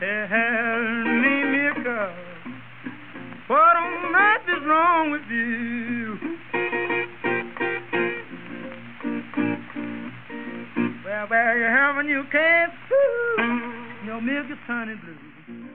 Tell me, Milka, what on earth is wrong with you? Well, where you have when you can't fool, your milk is turning blue.